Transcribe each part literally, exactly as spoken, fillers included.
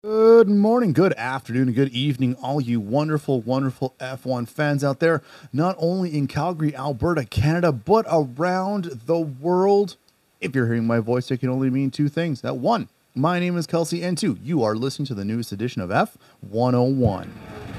Good morning, good afternoon, and good evening, all you wonderful, wonderful F one fans out there, not only in Calgary, Alberta, Canada, but around the world. If you're hearing my voice, it can only mean two things. That one, my name is Kelsey, and two, you are listening to the newest edition of F one oh one.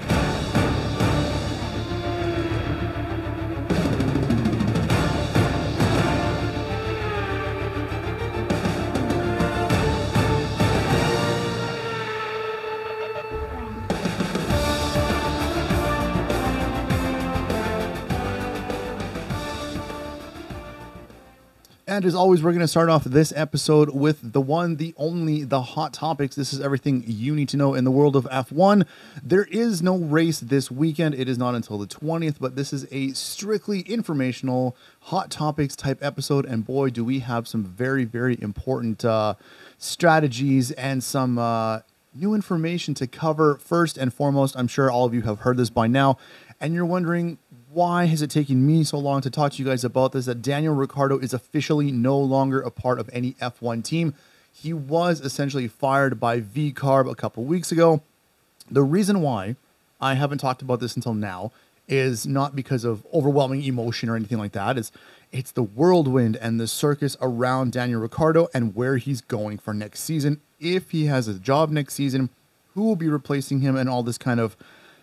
And as always, we're going to start off this episode with the one, the only, the hot topics. This is everything you need to know in the world of F one. There is no race this weekend. It is not until the twentieth, but this is a strictly informational, hot topics type episode. And boy, do we have some very, very important uh, strategies and some uh, new information to cover. First and foremost, I'm sure all of you have heard this by now, and you're wondering, why has it taken me so long to talk to you guys about this? That Daniel Ricciardo is officially no longer a part of any F one team. He was essentially fired by V CARB a couple weeks ago. The reason why I haven't talked about this until now is not because of overwhelming emotion or anything like that. It's, it's the whirlwind and the circus around Daniel Ricciardo and where he's going for next season. If he has a job next season, who will be replacing him, and all this kind of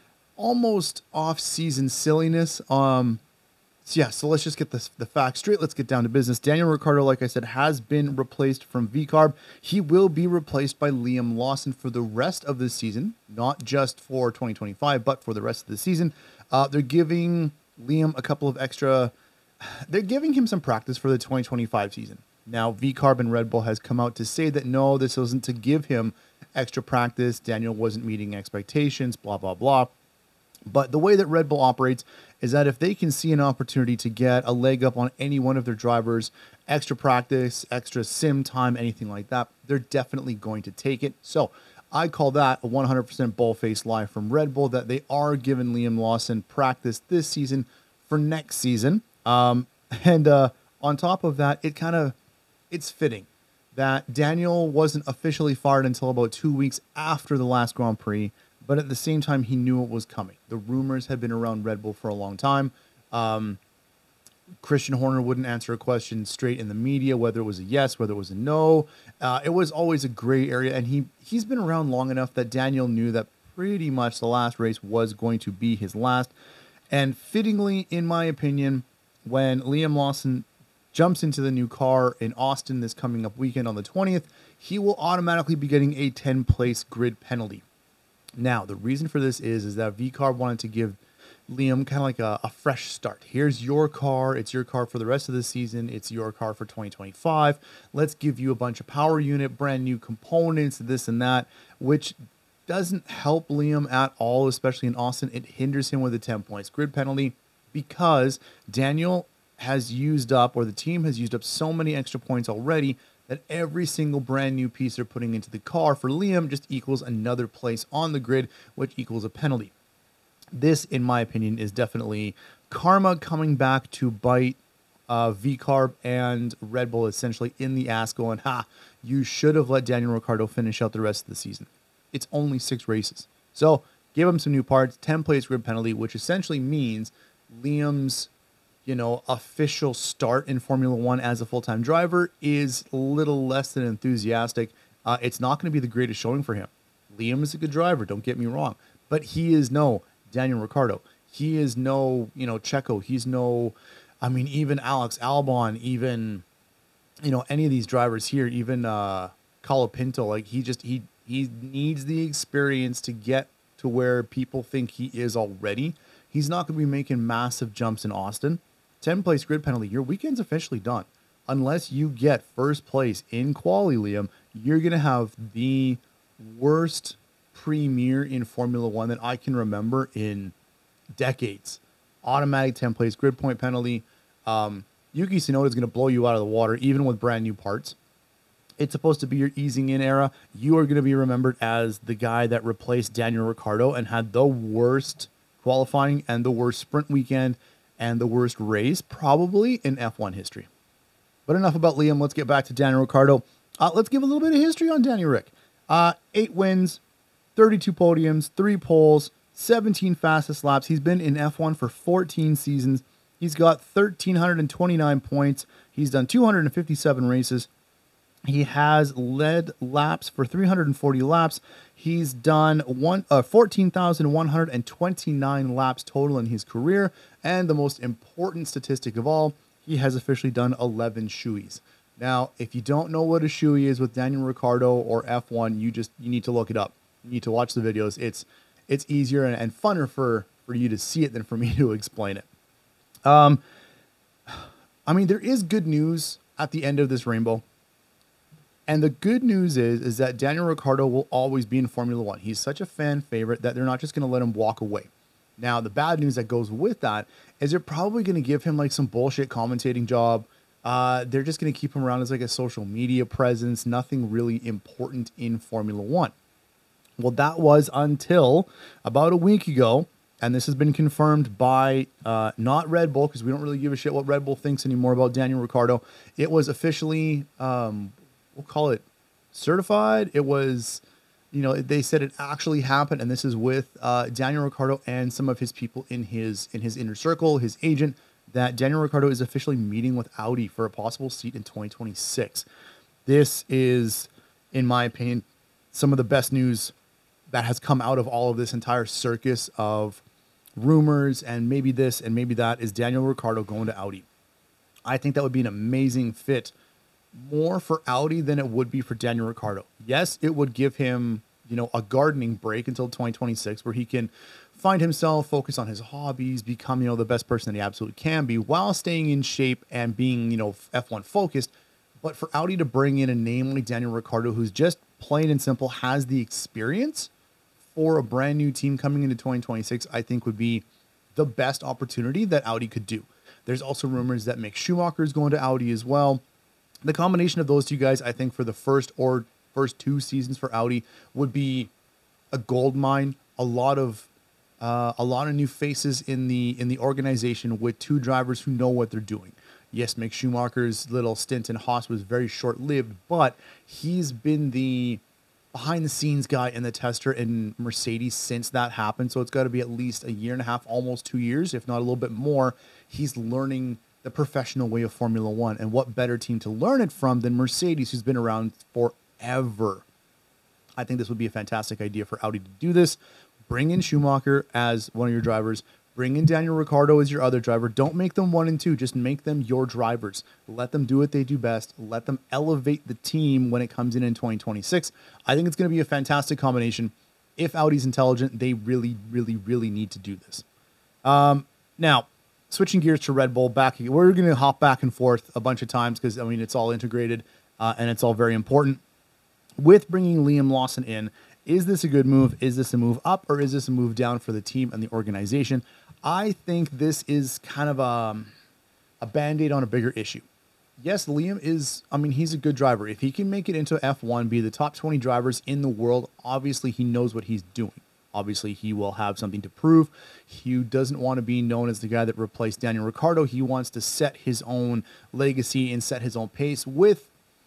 almost off-season silliness. Um, so yeah, so let's just get this, the facts straight. Let's get down to business. Daniel Ricciardo, like I said, has been replaced from V CARB. He will be replaced by Liam Lawson for the rest of the season, not just for twenty twenty-five, but for the rest of the season. Uh, they're giving Liam a couple of extra, they're giving him some practice for the twenty twenty-five season. Now, V CARB and Red Bull has come out to say that no, this wasn't to give him extra practice. Daniel wasn't meeting expectations, blah, blah, blah. But the way that Red Bull operates is that if they can see an opportunity to get a leg up on any one of their drivers, extra practice, extra sim time, anything like that, they're definitely going to take it. So I call that a one hundred percent bull-faced lie from Red Bull, that they are giving Liam Lawson practice this season for next season. Um, and uh, on top of that, it kind of, it's fitting that Daniel wasn't officially fired until about two weeks after the last Grand Prix. But at the same time, he knew it was coming. The rumors had been around Red Bull for a long time. Um, Christian Horner wouldn't answer a question straight in the media, whether it was a yes, whether it was a no. Uh, it was always a gray area. And he, he's been around long enough that Daniel knew that pretty much the last race was going to be his last. And fittingly, in my opinion, when Liam Lawson jumps into the new car in Austin this coming up weekend on the twentieth, he will automatically be getting a ten-place grid penalty. Now, the reason for this is, is that V CARB wanted to give Liam kind of like a, a fresh start. Here's your car. It's your car for the rest of the season. It's your car for twenty twenty-five. Let's give you a bunch of power unit, brand new components, this and that, which doesn't help Liam at all, especially in Austin. It hinders him with a ten points grid penalty because Daniel has used up, or the team has used up, so many extra points already that every single brand new piece they're putting into the car for Liam just equals another place on the grid, which equals a penalty. This, in my opinion, is definitely karma coming back to bite uh, V CARB and Red Bull essentially in the ass, going, ha, you should have let Daniel Ricciardo finish out the rest of the season. It's only six races. So give him some new parts, ten place grid penalty, which essentially means Liam's you know, official start in Formula One as a full-time driver is a little less than enthusiastic. Uh, it's not going to be the greatest showing for him. Liam is a good driver, don't get me wrong, but he is no Daniel Ricciardo. He is no, you know, Checo. He's no, I mean, even Alex Albon, even, you know, any of these drivers here, even uh, Colapinto, like he just, he, he needs the experience to get to where people think he is already. He's not going to be making massive jumps in Austin. ten place grid penalty, your weekend's officially done. Unless you get first place in quali, Liam, you're going to have the worst premiere in Formula One that I can remember in decades. Automatic ten place grid point penalty. Um, Yuki Tsunoda is going to blow you out of the water, even with brand new parts. It's supposed to be your easing in era. You are going to be remembered as the guy that replaced Daniel Ricciardo and had the worst qualifying and the worst sprint weekend and the worst race probably in F one history. But enough about Liam. Let's get back to Daniel Ricciardo. Uh, let's give a little bit of history on Danny Rick. Uh, eight wins, thirty-two podiums, three poles, seventeen fastest laps. He's been in F one for fourteen seasons. He's got one thousand three hundred twenty-nine points. He's done two hundred fifty-seven races. He has led laps for three hundred forty laps. He's done one uh, fourteen thousand one hundred twenty-nine laps total in his career. And the most important statistic of all, he has officially done eleven shoeies. Now, if you don't know what a shoey is with Daniel Ricciardo or F one, you just you need to look it up. You need to watch the videos. It's it's easier and, and funner for, for you to see it than for me to explain it. Um, I mean, there is good news at the end of this rainbow. And the good news is, is that Daniel Ricciardo will always be in Formula One. He's such a fan favorite that they're not just going to let him walk away. Now, the bad news that goes with that is they're probably going to give him like some bullshit commentating job. Uh, they're just going to keep him around as like a social media presence, nothing really important in Formula One. Well, that was until about a week ago, and this has been confirmed by uh, not Red Bull, because we don't really give a shit what Red Bull thinks anymore about Daniel Ricciardo. It was officially... Um, we'll call it certified. It was, you know, they said it actually happened. And this is with uh, Daniel Ricciardo and some of his people in his, in his inner circle, his agent, that Daniel Ricciardo is officially meeting with Audi for a possible seat in twenty twenty-six. This is, in my opinion, some of the best news that has come out of all of this entire circus of rumors and maybe this and maybe that is Daniel Ricciardo going to Audi. I think that would be an amazing fit, more for Audi than it would be for Daniel Ricciardo. Yes, it would give him, you know, a gardening break until twenty twenty-six where he can find himself, focus on his hobbies, become, you know, the best person that he absolutely can be while staying in shape and being, you know, F one focused. But for Audi to bring in a name like Daniel Ricciardo, who's just plain and simple has the experience for a brand new team coming into twenty twenty-six, I think would be the best opportunity that Audi could do. There's also rumors that Mick Schumacher is going to Audi as well. The combination of those two guys, I think, for the first or first two seasons for Audi would be a gold mine. A lot of uh, a lot of new faces in the in the organization with two drivers who know what they're doing. Yes, Mick Schumacher's little stint in Haas was very short-lived, but he's been the behind-the-scenes guy and the tester in Mercedes since that happened. So it's got to be at least a year and a half, almost two years, if not a little bit more. He's learning the professional way of Formula One, and what better team to learn it from than Mercedes, who's been around forever. I think this would be a fantastic idea for Audi to do this. Bring in Schumacher as one of your drivers. Bring in Daniel Ricciardo as your other driver. Don't make them one and two. Just make them your drivers. Let them do what they do best. Let them elevate the team when it comes in in twenty twenty-six. I think it's going to be a fantastic combination. If Audi's intelligent, they really, really, really need to do this. Um, now, switching gears to Red Bull, back we're going to hop back and forth a bunch of times because, I mean, it's all integrated uh, and it's all very important. With bringing Liam Lawson in, is this a good move? Is this a move up or is this a move down for the team and the organization? I think this is kind of a, a Band-Aid on a bigger issue. Yes, Liam is, I mean, he's a good driver. If he can make it into F one, be the top twenty drivers in the world, obviously he knows what he's doing. Obviously, he will have something to prove. He doesn't want to be known as the guy that replaced Daniel Ricciardo. He wants to set his own legacy and set his own pace with,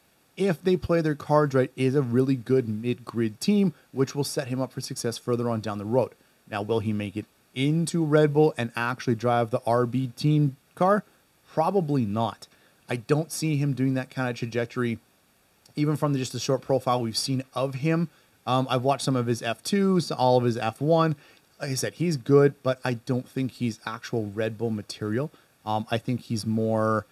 if they play their cards right, is a really good mid-grid team, which will set him up for success further on down the road. Now, will he make it into Red Bull and actually drive the R B team car? Probably not. I don't see him doing that kind of trajectory, even from the, just the short profile we've seen of him. Um, I've watched some of his F twos, all of his F one. Like I said, he's good, but I don't think he's actual Red Bull material. Um, I think he's more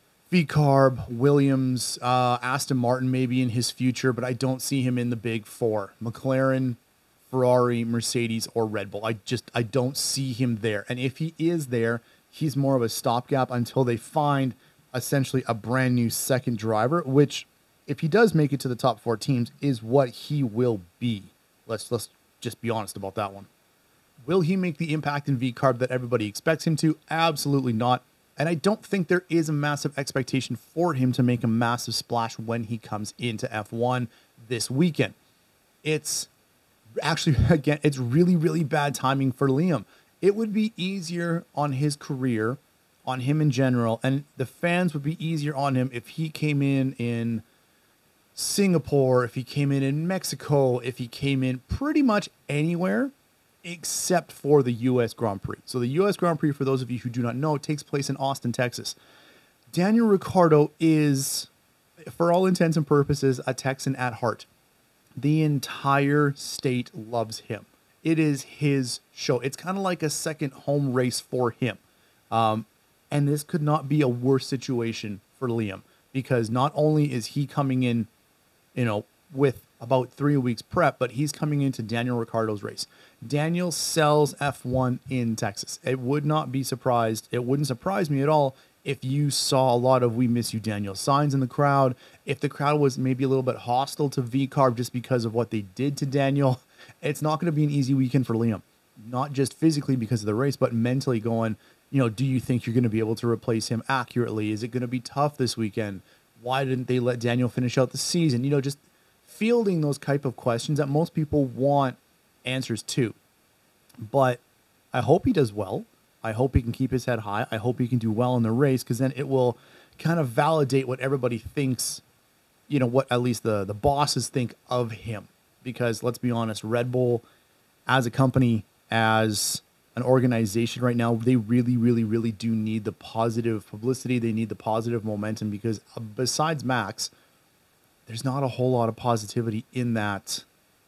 V-Carb, Williams, uh, Aston Martin maybe in his future, but I don't see him in the big four. McLaren, Ferrari, Mercedes, or Red Bull. I just, I don't see him there. And if he is there, he's more of a stopgap until they find essentially a brand new second driver, which, if he does make it to the top four teams, is what he will be. Let's let's just be honest about that one. Will he make the impact in V-Carb that everybody expects him to? Absolutely not. And I don't think there is a massive expectation for him to make a massive splash when he comes into F one this weekend. It's actually, again, it's really, really bad timing for Liam. It would be easier on his career, on him in general, and the fans would be easier on him if he came in in Singapore, if he came in in Mexico, if he came in pretty much anywhere except for the U S Grand Prix. So the U S Grand Prix, for those of you who do not know, takes place in Austin, Texas. Daniel Ricciardo is, for all intents and purposes, a Texan at heart. The entire state loves him. It is his show. It's kind of like a second home race for him. Um, and this could not be a worse situation for Liam, because not only is he coming in, you know, with about three weeks prep, but he's coming into Daniel Ricciardo's race. Daniel sells F one in Texas. It would not be surprised. It wouldn't surprise me at all if you saw a lot of "We Miss You, Daniel" signs in the crowd. If the crowd was maybe a little bit hostile to V Carb just because of what they did to Daniel, it's not going to be an easy weekend for Liam. Not just physically because of the race, but mentally going, you know, do you think you're going to be able to replace him accurately? Is it going to be tough this weekend? Why didn't they let Daniel finish out the season? You know, just fielding those type of questions that most people want answers to. But I hope he does well. I hope he can keep his head high. I hope he can do well in the race, because then it will kind of validate what everybody thinks, you know, what at least the, the bosses think of him. Because let's be honest, Red Bull as a company, as an organization right now, they really, really, really do need the positive publicity. They need the positive momentum, because besides Max, there's not a whole lot of positivity in that,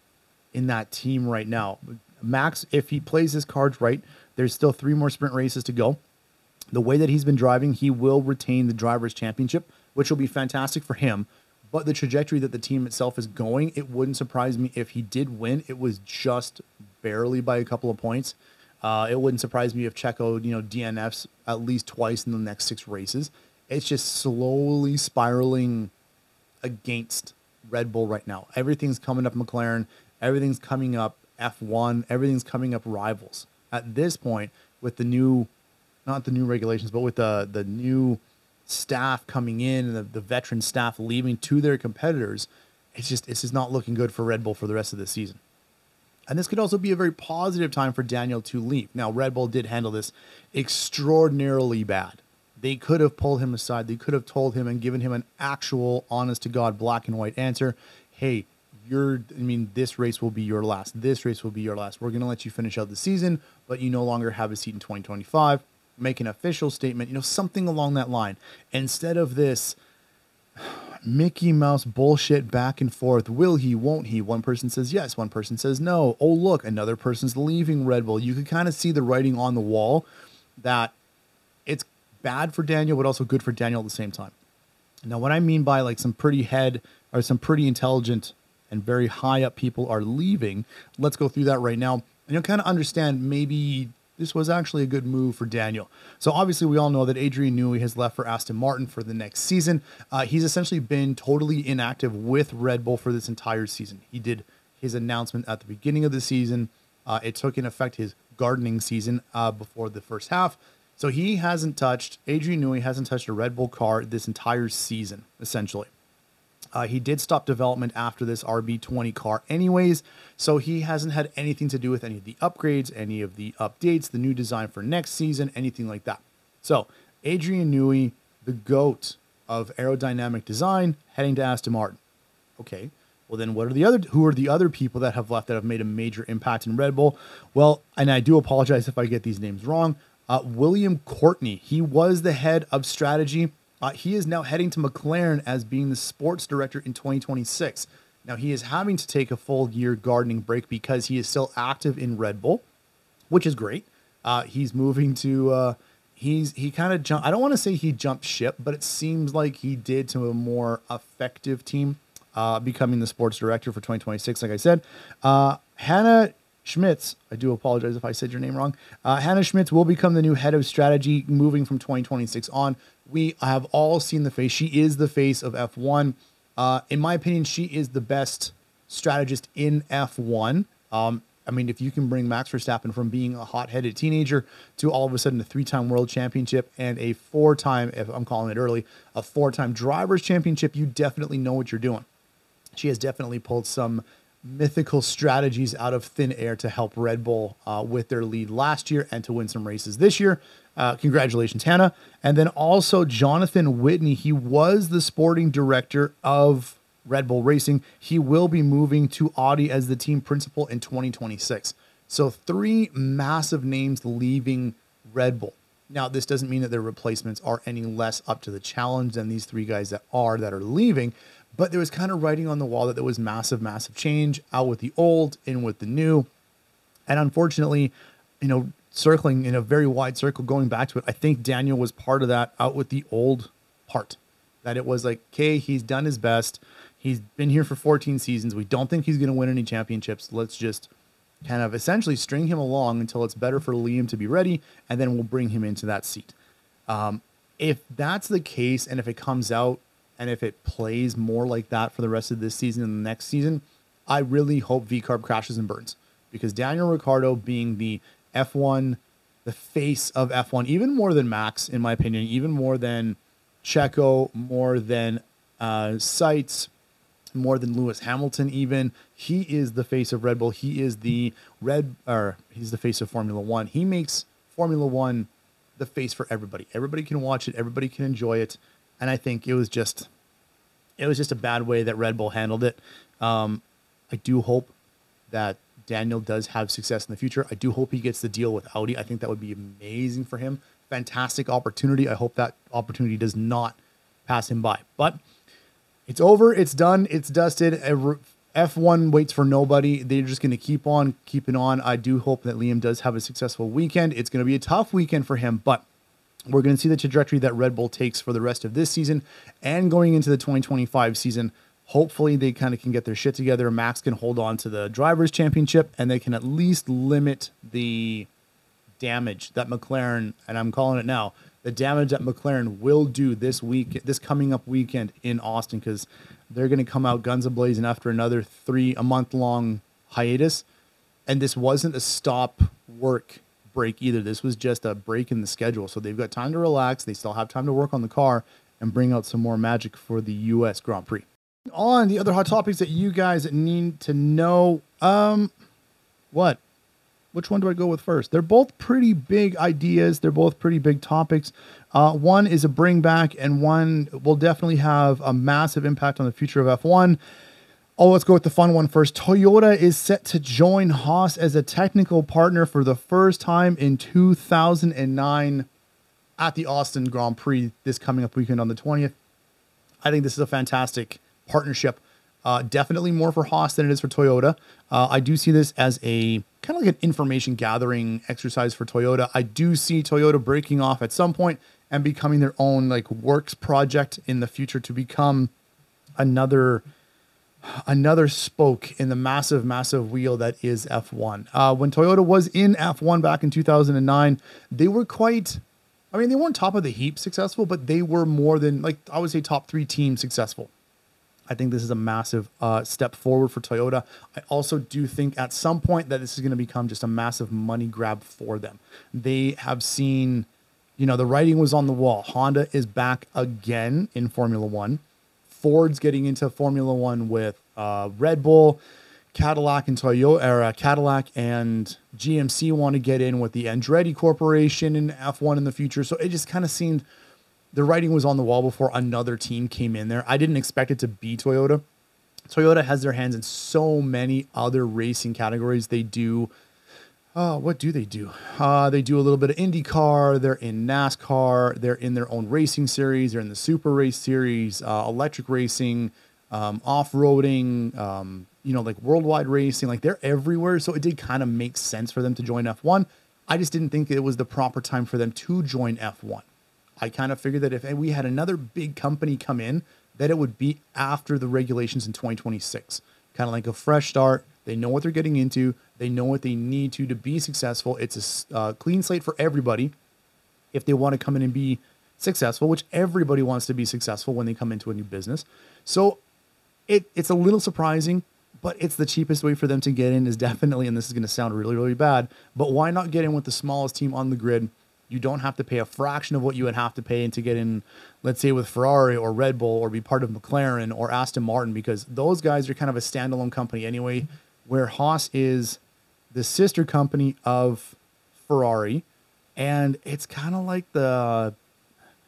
in that team right now. Max, if he plays his cards right, there's still three more sprint races to go. The way that he's been driving, he will retain the Drivers' Championship, which will be fantastic for him. But the trajectory that the team itself is going, it wouldn't surprise me if he did win. It was just barely by a couple of points. Uh, it wouldn't surprise me if Checo, you know, D N Fs at least twice in the next six races. It's just slowly spiraling against Red Bull right now. Everything's coming up McLaren. Everything's coming up F one. Everything's coming up rivals. At this point, with the new, not the new regulations, but with the, the new staff coming in and the, the veteran staff leaving to their competitors, it's just, it's just not looking good for Red Bull for the rest of the season. And this could also be a very positive time for Daniel to leave. Now, Red Bull did handle this extraordinarily bad. They could have pulled him aside. They could have told him and given him an actual, honest-to-God, black and white answer. Hey, you're, I mean, this race will be your last. This race will be your last. We're going to let you finish out the season, but you no longer have a seat in twenty twenty-five. Make an official statement, you know, something along that line. Instead of this Mickey Mouse bullshit back and forth. Will he, won't he? One person says yes, one person says no. Oh, look, another person's leaving Red Bull. You can kind of see the writing on the wall that it's bad for Daniel, but also good for Daniel at the same time. Now, what I mean by like some pretty head or some pretty intelligent and very high up people are leaving, let's go through that right now. And you'll kind of understand maybe this was actually a good move for Daniel. So obviously we all know that Adrian Newey has left for Aston Martin for the next season. Uh, he's essentially been totally inactive with Red Bull for this entire season. He did his announcement at the beginning of the season. Uh, it took in effect his gardening season uh, before the first half. So he hasn't touched, Adrian Newey hasn't touched a Red Bull car this entire season, essentially. Uh, he did stop development after this R B twenty car anyways, so he hasn't had anything to do with any of the upgrades, any of the updates, the new design for next season, anything like that. So Adrian Newey, the GOAT of aerodynamic design, heading to Aston Martin. Okay, well then what are the other, who are the other people that have left that have made a major impact in Red Bull? Well, and I do apologize if I get these names wrong. Uh, William Courtney, he was the head of strategy. Uh, he is now heading to McLaren as being the sports director in twenty twenty-six. Now, he is having to take a full year gardening break because he is still active in Red Bull, which is great. Uh, he's moving to, uh, he's he kind of jumped, I don't want to say he jumped ship, but it seems like he did to a more effective team, uh, becoming the sports director for twenty twenty-six, like I said. Uh, Hannah Schmitz, I do apologize if I said your name wrong. Uh, Hannah Schmitz will become the new head of strategy moving from twenty twenty-six on. We have all seen the face. She is the face of F one. Uh, in my opinion, she is the best strategist in F one. Um, I mean, if you can bring Max Verstappen from being a hot-headed teenager to all of a sudden a three-time world championship and a four-time, if I'm calling it early, a four-time drivers championship, you definitely know what you're doing. She has definitely pulled some mythical strategies out of thin air to help Red Bull uh, with their lead last year and to win some races this year. Uh, congratulations, Hannah. And then also Jonathan Whitney. He was the sporting director of Red Bull Racing. He will be moving to Audi as the team principal in twenty twenty-six. So three massive names leaving Red Bull. Now, this doesn't mean that their replacements are any less up to the challenge than these three guys that are that are leaving, but there was kind of writing on the wall that there was massive, massive change out with the old, in with the new. And unfortunately, you know, circling in a very wide circle, going back to it, I think Daniel was part of that out with the old part. That it was like, okay, he's done his best. He's been here for fourteen seasons. We don't think he's going to win any championships. Let's just kind of essentially string him along until it's better for Liam to be ready, and then we'll bring him into that seat. Um, if that's the case, and if it comes out, and if it plays more like that for the rest of this season and the next season, I really hope V CARB crashes and burns. Because Daniel Ricciardo being the F one, the face of F one, even more than Max, in my opinion, even more than Checo, more than uh, Seitz, more than Lewis Hamilton even. He is the face of Red Bull. He is the red, or he's the face of Formula One. He makes Formula One the face for everybody. Everybody can watch it. Everybody can enjoy it. And I think it was just, it was just a bad way that Red Bull handled it. Um, I do hope that Daniel does have success in the future. I do hope he gets the deal with Audi. I think that would be amazing for him. Fantastic opportunity. I hope that opportunity does not pass him by. But it's over. It's done. It's dusted. F one waits for nobody. They're just going to keep on keeping on. I do hope that Liam does have a successful weekend. It's going to be a tough weekend for him, but we're going to see the trajectory that Red Bull takes for the rest of this season and going into the twenty twenty-five season. Hopefully they kind of can get their shit together. Max can hold on to the Drivers' Championship, and they can at least limit the damage that McLaren, and I'm calling it now, the damage that McLaren will do this week, this coming up weekend in Austin, because they're going to come out guns a-blazing after another three, a month-long hiatus. And this wasn't a stop work break either. This was just a break in the schedule. So they've got time to relax. They still have time to work on the car and bring out some more magic for the U S Grand Prix. On the other hot topics that you guys need to know, um, what? Which one do I go with first? They're both pretty big ideas. They're both pretty big topics. Uh, one is a bring back, and one will definitely have a massive impact on the future of F one. Oh, let's go with the fun one first. Toyota is set to join Haas as a technical partner for the first time in two thousand nine at the Austin Grand Prix this coming up weekend on the twentieth. I think this is a fantastic partnership. Uh, definitely more for Haas than it is for Toyota. Uh, I do see this as a kind of like an information gathering exercise for Toyota. I do see Toyota breaking off at some point and becoming their own like works project in the future to become another another spoke in the massive, massive wheel that is F one. Uh, when Toyota was in F one back in two thousand nine, they were quite, I mean, they weren't top of the heap successful, but they were more than, like, I would say top three teams successful. I think this is a massive uh, step forward for Toyota. I also do think at some point that this is going to become just a massive money grab for them. They have seen, you know, the writing was on the wall. Honda is back again in Formula One. Ford's getting into Formula One with uh, Red Bull. Cadillac and Toyota, or uh, Cadillac and G M C want to get in with the Andretti Corporation in F one in the future. So it just kind of seemed the writing was on the wall before another team came in there. I didn't expect it to be Toyota. Toyota has their hands in so many other racing categories. They do, uh, what do they do? Uh, they do a little bit of IndyCar. They're in NASCAR. They're in their own racing series. They're in the Super Race series, uh, electric racing, um, off-roading, um, you know, like worldwide racing. Like, they're everywhere. So it did kind of make sense for them to join F one. I just didn't think it was the proper time for them to join F one. I kind of figured that if we had another big company come in, that it would be after the regulations in twenty twenty-six. Kind of like a fresh start. They know what they're getting into. They know what they need to to be successful. It's a uh, clean slate for everybody if they want to come in and be successful, which everybody wants to be successful when they come into a new business. So it it's a little surprising, but it's the cheapest way for them to get in is definitely, and this is going to sound really, really bad, but why not get in with the smallest team on the grid? You don't have to pay a fraction of what you would have to pay to get in, let's say, with Ferrari or Red Bull or be part of McLaren or Aston Martin, because those guys are kind of a standalone company anyway, where Haas is the sister company of Ferrari. And it's kind of like the,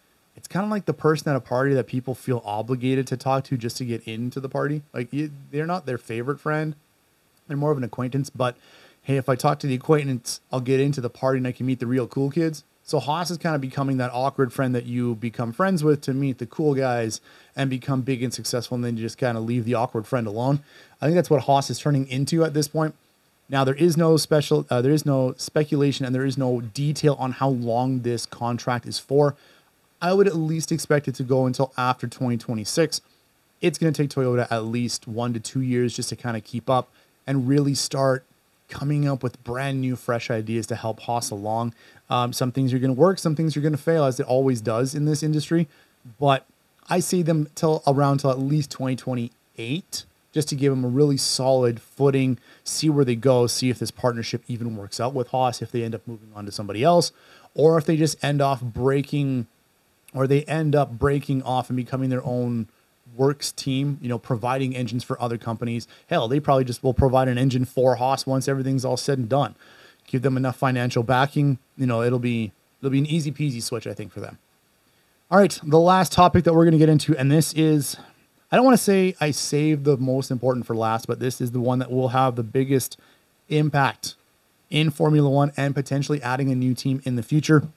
it's kind of like the person at a party that people feel obligated to talk to just to get into the party. Like you, they're not their favorite friend. They're more of an acquaintance, but hey, if I talk to the acquaintance, I'll get into the party and I can meet the real cool kids. So Haas is kind of becoming that awkward friend that you become friends with to meet the cool guys and become big and successful. And then you just kind of leave the awkward friend alone. I think that's what Haas is turning into at this point. Now there is no special, uh, there is no speculation and there is no detail on how long this contract is for. I would at least expect it to go until after twenty twenty-six. It's going to take Toyota at least one to two years just to kind of keep up and really start coming up with brand new, fresh ideas to help Haas along. Um, some things are going to work, some things are going to fail, as it always does in this industry. But I see them till around till at least twenty twenty-eight, just to give them a really solid footing, see where they go, see if this partnership even works out with Haas, if they end up moving on to somebody else, or if they just end off breaking, or they end up breaking off and becoming their own works team, you know, providing engines for other companies. Hell, they probably just will provide an engine for Haas once everything's all said and done. Give them enough financial backing, you know, it'll be it'll be an easy peasy switch, I think, for them. All right, the last topic that we're going to get into, and this is, I don't want to say I saved the most important for last, but this is the one that will have the biggest impact in Formula One and potentially adding a new team in the future.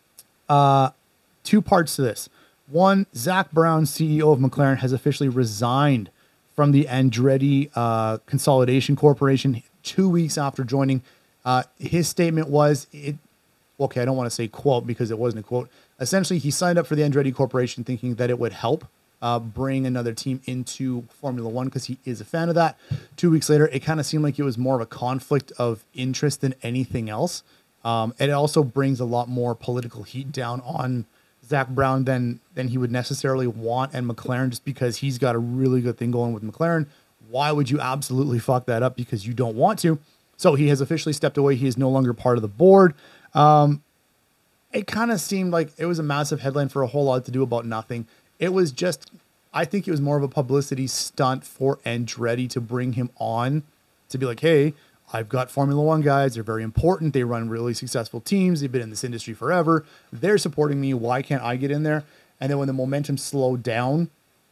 Uh, two parts to this. One, Zak Brown, C E O of McLaren, has officially resigned from the Andretti uh, Consolidation Corporation two weeks after joining. Uh, his statement was, it, okay, I don't want to say quote because it wasn't a quote. Essentially, he signed up for the Andretti Corporation thinking that it would help uh, bring another team into Formula One because he is a fan of that. Two weeks later, it kind of seemed like it was more of a conflict of interest than anything else. Um, and it also brings a lot more political heat down on Zak Brown than than he would necessarily want, and McLaren, just because he's got a really good thing going with McLaren. Why would you absolutely fuck that up because you don't want to? So he has officially stepped away. He is no longer part of the board. Um, it kind of seemed like it was a massive headline for a whole lot to do about nothing. It was just, I think it was more of a publicity stunt for Andretti to bring him on to be like, hey, I've got Formula One guys. They're very important. They run really successful teams. They've been in this industry forever. They're supporting me. Why can't I get in there? And then when the momentum slowed down,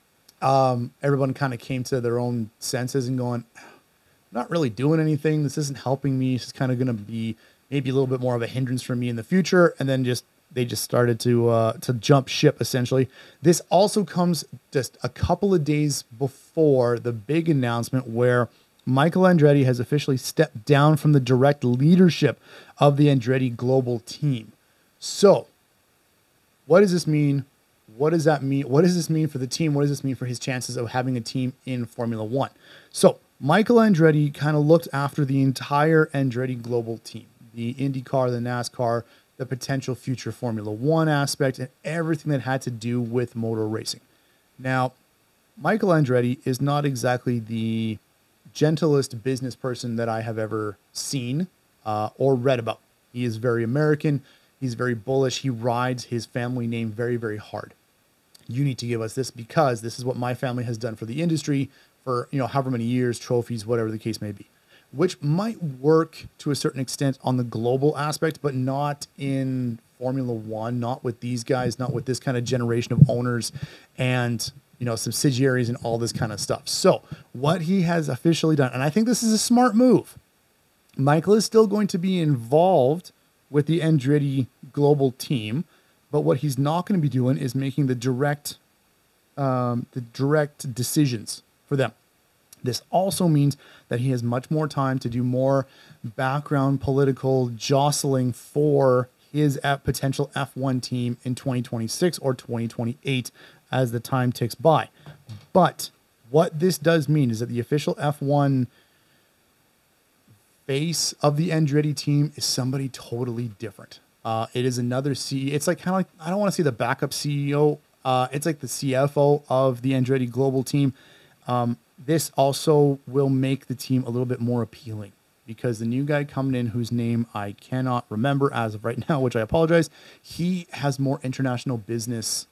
um, everyone kind of came to their own senses and going, I'm not really doing anything. This isn't helping me. This is kind of going to be maybe a little bit more of a hindrance for me in the future. And then just they just started to uh, to jump ship, essentially. This also comes just a couple of days before the big announcement where Michael Andretti has officially stepped down from the direct leadership of the Andretti Global team. So, what does this mean? What does that mean? What does this mean for the team? What does this mean for his chances of having a team in Formula One? So, Michael Andretti kind of looked after the entire Andretti Global team, the IndyCar, the NASCAR, the potential future Formula One aspect, and everything that had to do with motor racing. Now, Michael Andretti is not exactly the gentlest business person that I have ever seen uh, or read about. He is very American. He's very bullish. He rides his family name very, very hard. You need to give us this because this is what my family has done for the industry for, you know, however many years, trophies, whatever the case may be, which might work to a certain extent on the global aspect, but not in Formula One, not with these guys, not with this kind of generation of owners and, you know, subsidiaries and all this kind of stuff. So what he has officially done, and I think this is a smart move, Michael is still going to be involved with the Andretti Global team, but what he's not going to be doing is making the direct, um, the direct decisions for them. This also means that he has much more time to do more background political jostling for his potential F one team in twenty twenty-six or twenty twenty-eight as the time ticks by. But what this does mean is that the official F one face of the Andretti team is somebody totally different. Uh, it is another C E O. It's like kind of like, I don't want to say the backup C E O. Uh, it's like the C F O of the Andretti Global team. Um, this also will make the team a little bit more appealing because the new guy coming in, whose name I cannot remember as of right now, which I apologize, he has more international business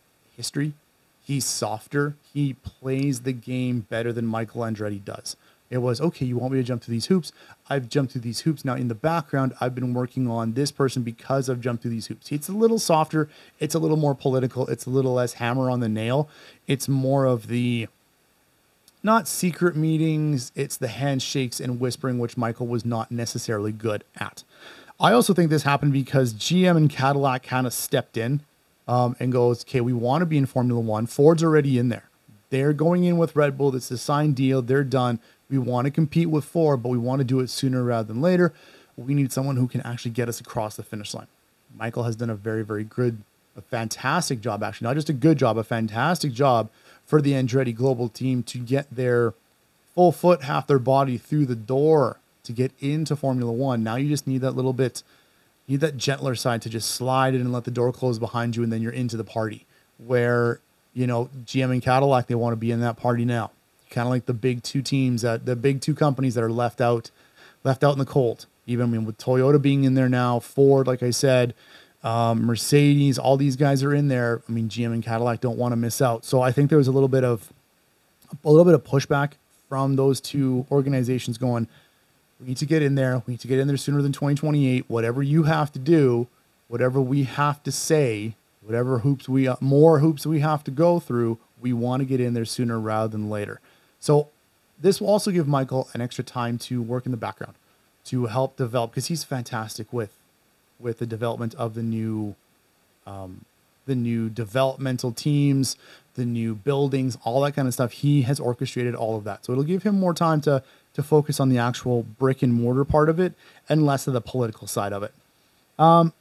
history. He's softer. He plays the game better than Michael Andretti does. It was, okay, you want me to jump through these hoops? I've jumped through these hoops. Now in the background, I've been working on this person because I've jumped through these hoops. It's a little softer. It's a little more political. It's a little less hammer on the nail. It's more of the, not secret meetings. It's the handshakes and whispering, which Michael was not necessarily good at. I also think this happened because G M and Cadillac kind of stepped in um, and goes, okay, we want to be in Formula One. Ford's already in there. They're going in with Red Bull. It's a signed deal. They're done. We want to compete with Ford, but we want to do it sooner rather than later. We need someone who can actually get us across the finish line. Michael has done a very, very good, a fantastic job, actually. Not just a good job, a fantastic job for the Andretti Global team to get their full foot, half their body through the door to get into Formula One. Now you just need that little bit, you need that gentler side to just slide in and let the door close behind you, and then you're into the party. Where, you know, G M and Cadillac, they want to be in that party now. Kind of like the big two teams, that the big two companies that are left out, left out in the cold. Even I mean, with Toyota being in there now, Ford, like I said, um, Mercedes, all these guys are in there. I mean, G M and Cadillac don't want to miss out. So I think there was a little bit of a little bit of pushback from those two organizations going, we need to get in there. We need to get in there sooner than twenty twenty-eight. Whatever you have to do, whatever we have to say, whatever hoops we, uh, more hoops we have to go through, we want to get in there sooner rather than later. So this will also give Michael an extra time to work in the background to help develop, because he's fantastic with, with the development of the new, um, the new developmental teams, the new buildings, all that kind of stuff. He has orchestrated all of that. So it'll give him more time to, to focus on the actual brick and mortar part of it and less of the political side of it. Um,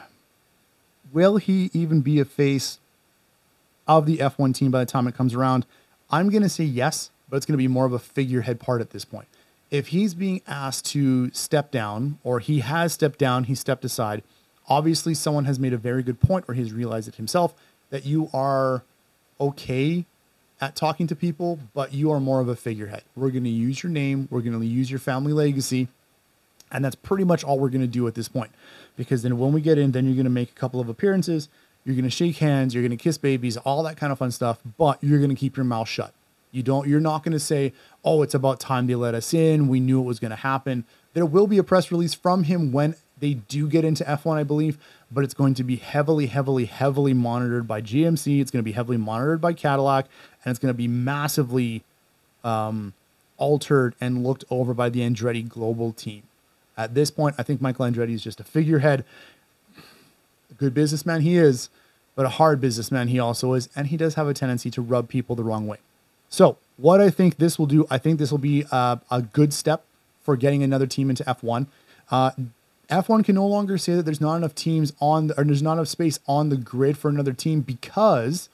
Will he even be a face of the F one team by the time it comes around? I'm going to say yes, but it's going to be more of a figurehead part at this point. If he's being asked to step down, or he has stepped down, he stepped aside, obviously someone has made a very good point, or he's realized it himself, that you are okay at talking to people, but you are more of a figurehead. We're going to use your name. We're going to use your family legacy. And that's pretty much all we're going to do at this point. Because then when we get in, then you're going to make a couple of appearances. You're going to shake hands. You're going to kiss babies, all that kind of fun stuff. But you're going to keep your mouth shut. You don't, you're not going to say, oh, it's about time they let us in. We knew it was going to happen. There will be a press release from him when they do get into F one, I believe. But it's going to be heavily, heavily, heavily monitored by G M C. It's going to be heavily monitored by Cadillac. And it's going to be massively um, altered and looked over by the Andretti Global team. At this point, I think Michael Andretti is just a figurehead. A good businessman he is, but a hard businessman he also is. And he does have a tendency to rub people the wrong way. So what I think this will do, I think this will be a, a good step for getting another team into F one. Uh, F one can no longer say that there's not enough teams on, the, or there's not enough space on the grid for another team, because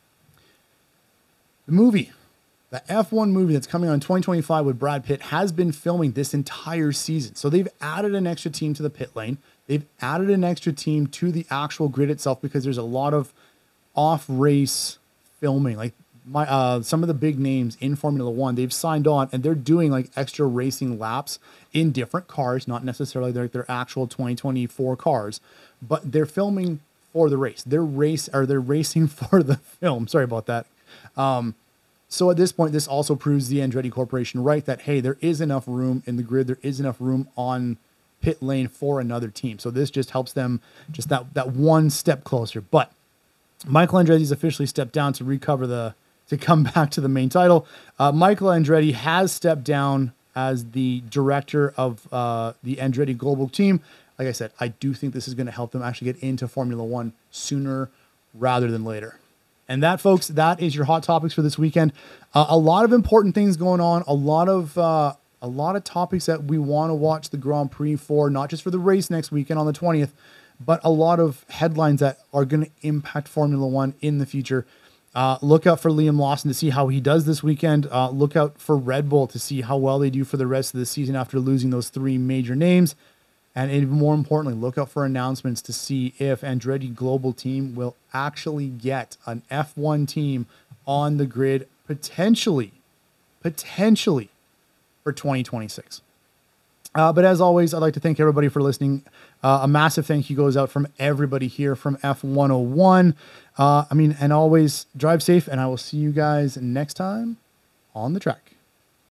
the movie, the F one movie that's coming on in twenty twenty-five with Brad Pitt, has been filming this entire season. So they've added an extra team to the pit lane. They've added an extra team to the actual grid itself, because there's a lot of off-race filming. Like my uh, some of the big names in Formula One, they've signed on, and they're doing like extra racing laps in different cars, not necessarily their, their actual twenty twenty-four cars, but they're filming for the race. They're race or they're racing for the film. Sorry about that. Um, So at this point, this also proves the Andretti Corporation right that, hey, there is enough room in the grid. There is enough room on pit lane for another team. So this just helps them just that, that one step closer. But Michael Andretti's officially stepped down to recover the, to come back to the main title. Uh, Michael Andretti has stepped down as the director of uh, the Andretti Global team. Like I said, I do think this is going to help them actually get into Formula One sooner rather than later. And that, folks, that is your hot topics for this weekend. Uh, a lot of important things going on. A lot of uh, a lot of topics that we want to watch the Grand Prix for, not just for the race next weekend on the twentieth, but a lot of headlines that are going to impact Formula One in the future. Uh, look out for Liam Lawson to see how he does this weekend. Uh, look out for Red Bull to see how well they do for the rest of the season after losing those three major names. And even more importantly, look out for announcements to see if Andretti Global team will actually get an F one team on the grid potentially, potentially for twenty twenty-six. Uh, but as always, I'd like to thank everybody for listening. Uh, a massive thank you goes out from everybody here from F one oh one. Uh, I mean, and always drive safe, and I will see you guys next time on the track.